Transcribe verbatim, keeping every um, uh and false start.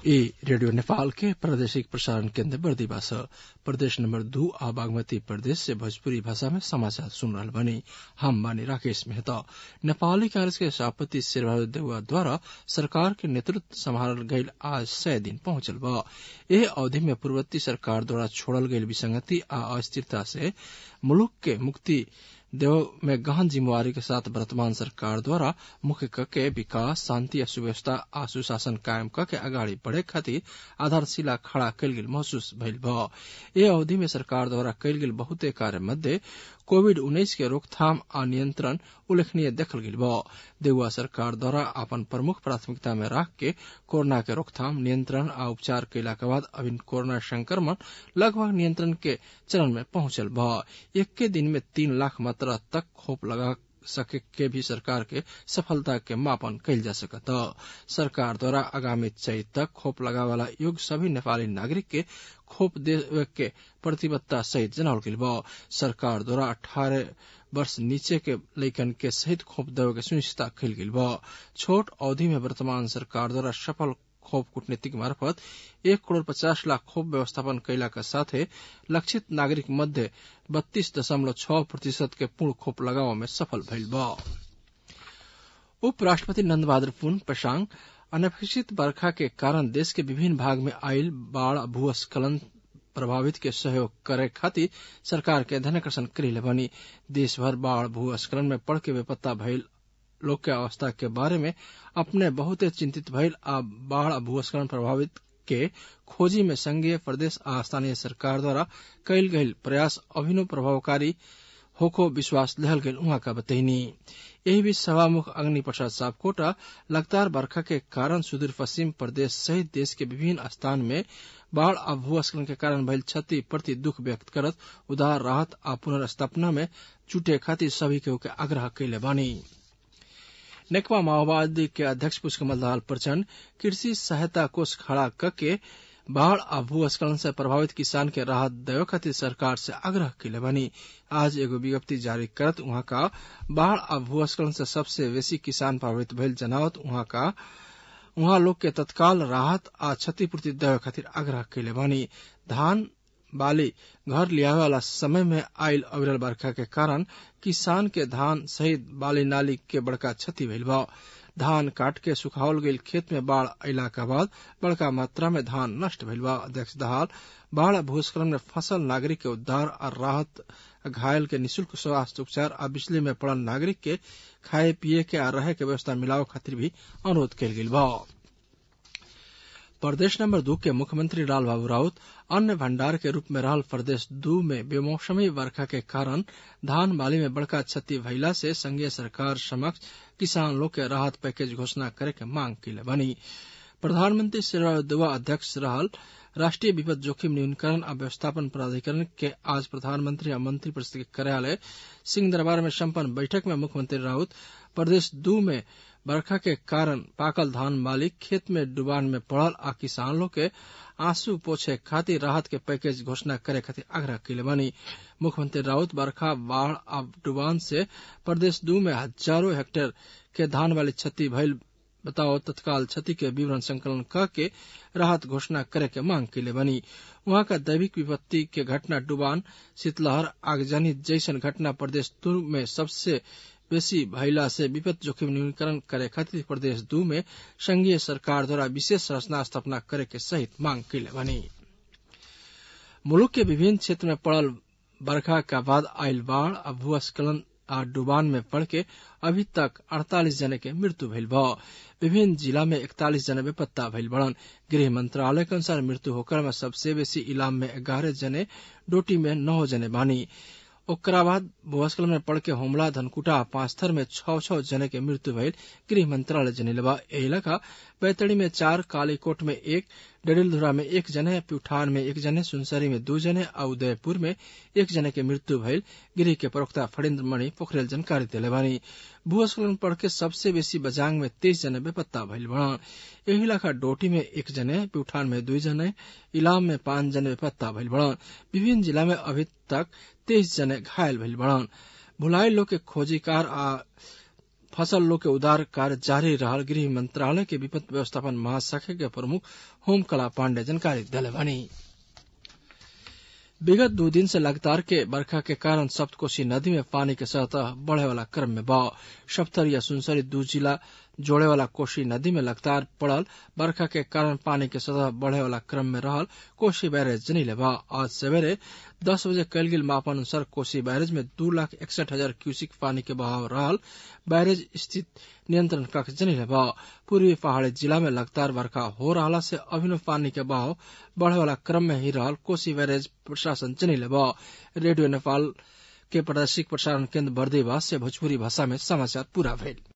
ए radio Nepal के प्रादेशिक प्रसारण केन्द्र बर्दिवास प्रदेश नंबर दू आ बागमती प्रदेश से भोजपुरी भाषा में समाचार सुन रहल बनी। हम बानी राकेश मेहता। नेपाली कांग्रेस के सभापति शेरबहादुर देउवा द्वारा सरकार के नेतृत्व संभालल गईल आज सय दिन पहुंचल बा। एह अवधि में पूर्ववर्ती सरकार द्वारा छोड़ल गईल विसंगति आ अस्थिरता से मुलुक के मुक्ति देव में गहन जिम्मेवारी के साथ वर्तमान सरकार द्वारा मुख्य कके विकास शांति सुव्यवस्था आ सुशासन कायम कके अगाडि बढ़े खातिर आधारशिला खड़ा कयल गेल महसूस भइल बा। ए अवधि में सरकार द्वारा कयल गेल बहुते कार्य मध्य कोविड उन्नीस के रोकथाम आ नियंत्रण उल्लेखनीय देखल गेल बा। देउवा सरकार द्वारा अपन प्रमुख प्राथमिकता में राख के कोरोना के रोकथाम नियंत्रण आ उपचार कयला के बाद अभी कोरोना संक्रमण लगभग नियंत्रण के चरण में पहुंचल बा। इक्के दिन में तीन लाख मात्रा तक खोप लगा सके के भी सरकार के सफलता के मापन कइल जा सकता। सरकार द्वारा आगामी चैत तक खोप लगावाला योग्य सभी नेपाली नागरिक के खोप देवे के प्रतिबद्धता सहित जनावल गइल बा। सरकार द्वारा अठारह वर्ष नीचे के लइकन के सहित खोप देवे के सुनिश्चित कइल गइल बा। छोट अवधि में वर्तमान सरकार द्वारा सफल खोप कूटनीतिक मार्फत एक करोड़ पचास लाख खोप व्यवस्थापन कैला के साथे लक्षित नागरिक मध्य बत्तीस दशमलव छह प्रतिशत के पूर्ण खोप लगाव में सफल भइल बा। उपराष्ट्रपति नंद बहादुर पुन पशांग अनपेक्षित बरखा के कारण देश के विभिन्न भाग में आयल बाढ़ भूस्खलन प्रभावित के सहयोग करे खातिर सरकार के ध्यानाकर्षण करेले बनी। देश भर बाढ़ भूस्खलन में पड़ के बेपत्ता भइल लोग के अवस्था के बारे में अपने बहुते चिंतित भइल आ बाढ़ भूस्खलन प्रभावित के खोजी में संघीय प्रदेश आ स्थानीय सरकार द्वारा कयल गईल प्रयास अभिनव प्रभावकारी होको विश्वास लहल गईल उहाँ का बतैनी। एही बीच सभामुख अग्नि प्रसाद सापकोटा लगातार बरखा के कारण सुदूर पश्चिम प्रदेश सहित देश के विभिन्न स्थान में बाढ़ आ भूस्खलन के कारण भइल क्षति प्रति दुख व्यक्त करत उदार राहत आ पुनर्स्थापना में जुटे खातिर सभी के आग्रह कैले बानी। नेकपा माओवादी के अध्यक्ष पुष्पकमल दाहाल प्रचंड कृषि सहायता कोष खड़ा करके बाढ़ आ भूस्खलन से प्रभावित किसान के राहत देवे खातिर सरकार से आग्रह कैले बनी। आज एगो विज्ञप्ति जारी करत उहाँ का बाढ़ आ भूस्खलन से सबसे बेसी किसान प्रभावित भइल जनावत उहाँ का उहाँ लोग के तत्काल राहत आ क्षतिपूर्ति देवे खातिर आग्रह कैले बनी। धान बाली घर लियावे वाला समय में आयल अविरल बरखा के कारण किसान के धान सहित बाली नाली के बड़का क्षति भइल बा। धान काट के सुखावल गईल खेत में बाढ़ अइला के बाद बड़का मात्रा में धान नष्ट भइल बा। अध्यक्ष दाहाल बाढ़ भूस्खलन में फसल नागरिक के उद्धार और राहत, घायल के निःशुल्क स्वास्थ्य उपचार आ बिजली में पड़ल नागरिक के खाए पिए के आ रहे के व्यवस्था मिलावे खातिर भी अनुरोध कइल गइल बा। प्रदेश नंबर दो के मुख्यमंत्री लाल बाबू राउत अन्न भंडार के रूप में रहल प्रदेश दो में बेमौसमी बरखा के कारण धान बाली में बड़का क्षति भइला से संघीय सरकार समक्ष किसान लोग के राहत पैकेज घोषणा करे के मांग कैले बनी। प्रधानमंत्री शेरबहादुर देउवा अध्यक्ष रहल राष्ट्रीय विपद जोखिम न्यूनीकरण आ व्यवस्थापन प्राधिकरण के आज प्रधानमंत्री आ मंत्री परिषद के कार्यालय सिंह दरबार में संपन्न बैठक में मुख्यमंत्री राउत प्रदेश दो में बरखा के कारण पाकल धान बाली खेत में डुबान में पड़ल आ किसान लोग के आंसू पोछे खातिर राहत के पैकेज घोषणा करे खातिर आग्रह कैले बनी। मुख्यमंत्री राउत बरखा बाढ़ आ डुबान से प्रदेश दो में हजारों हेक्टेयर के धान वाली क्षति भइल बताओ तत्काल क्षति के विवरण संकलन करके राहत घोषणा करे के मांग कैले बनी। वहां का दैविक विपत्ति के घटना डुबान शीतलहर आगजनी जैसन घटना प्रदेश दो में सबसे बेसी भइला से विपद जोखिम न्यूनीकरण करे खातिर प्रदेश दो में संघीय सरकार द्वारा विशेष संरचना स्थापना करे के सहित मांग कैले बनी। मुलुक के विभिन्न क्षेत्र में पड़ल बरखा के बाद आयल बाढ़ आ भूस्खलन आ डुबान में पड़ के अभी तक अड़तालीस जने के मृत्यु भइल बा। विभिन्न जिला में इकतालीस जने बेपत्ता भइल बड़न। गृह मंत्रालय के अनुसार मृत्यु होकर में सबसे बेसी इलाम में ग्यारह जने, डोटी में नौ जने बानी। ओकरा बाद भूस्खलन में पड़ के हुमला धनकुटा पांचथर में छह छह जने के मृत्यु भइल गृह मंत्रालय जनैले बा। एही लेखा बैतडी में चार, कालीकोट में एक, डडेलधुरा में एक जने, प्युठान में एक जने, सुनसरी में दो जने और उदयपुर में एक जने के मृत्यु भइल गृह के प्रवक्ता फणीन्द्र मणि पोखरेल जानकारी दिले बानी। भूस्खलन पड़ के सबसे बेसी बजांग में तेईस जने बेपत्ता भइल बा। एही लेखा डोटी में एक जने, प्युठान में दो जने, इलाम में पांच जने बेपत्ता भइल बा। विभिन्न जिला में अभी तक तेईस जने घायल भइल बड़न। भुलाइल लोग के खोजी कार आ फसल लोग के उद्धार कार्य जारी रहल गृह मंत्रालय के विपद व्यवस्थापन महाशाखा के प्रमुख होम कला पांडे जानकारी दिले बानी। विगत दो दिन से लगातार के बरखा के कारण सप्तकोशी नदी में पानी के सतह बढ़े वाला क्रम में बा। सप्तरी या सुनसरी दू जिला जोड़े वाला कोशी नदी में लगातार पड़ल बरखा के कारण पानी के सतह बढ़े वाला क्रम में रहल कोशी बैरेज जनीले बा। आज सवेरे दस बजे कल गेल मापन अनुसार कोशी बैरेज में दो लाख इकसठ हजार क्यूसिक पानी के बहाव रहल बैरेज स्थित नियंत्रण कक्ष जनीले बा। पूर्वी पहाड़ी जिला में लगातार बरखा हो रहा से अभिनव पानी के बहाव बढ़े वाला क्रम में ही रहल कोशी बैरेज प्रशासन जनीले बा। रेडियो नेपाल के प्रादेशिक प्रसारण केंद्र बर्दिवास से भोजपुरी भाषा में समाचार पूरा भेल।